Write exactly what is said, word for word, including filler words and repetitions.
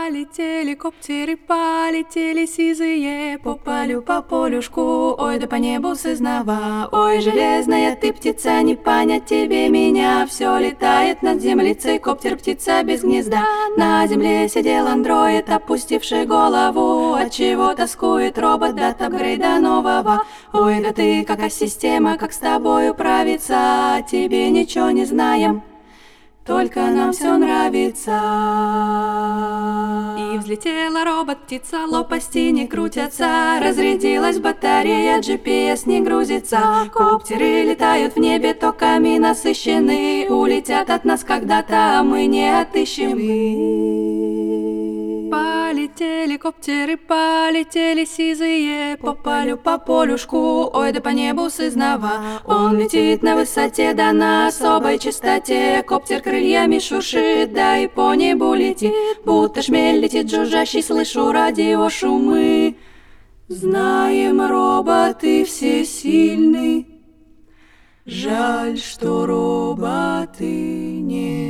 Полетели коптеры, полетели сизые по полю, по полюшку, ой, да по небу сызнова. Ой, железная ты птица, не понять тебе меня. Все летает над землицей, коптер птица без гнезда. На земле сидел андроид, опустивший голову. Отчего тоскует робот, дат апгрейда нового. Ой, да ты какая система, как с тобой управиться? Тебе ничего не знаем, только нам все нравится. И взлетела робот-птица, лопасти не крутятся. Разрядилась батарея, джи пи эс не грузится. Коптеры летают в небе, токами насыщены. Улетят от нас когда-то, а мы не отыщем их. Полетели коптеры, полетели сизые по полю, по полюшку, ой, да по небу сызнова. Он летит на высоте, да на особой частоте. Коптер крыльями шуршит, да и по небу летит. Будто шмель летит жужжащий, слышу радиошумы. Знаем, роботы все сильны, жаль, что роботы не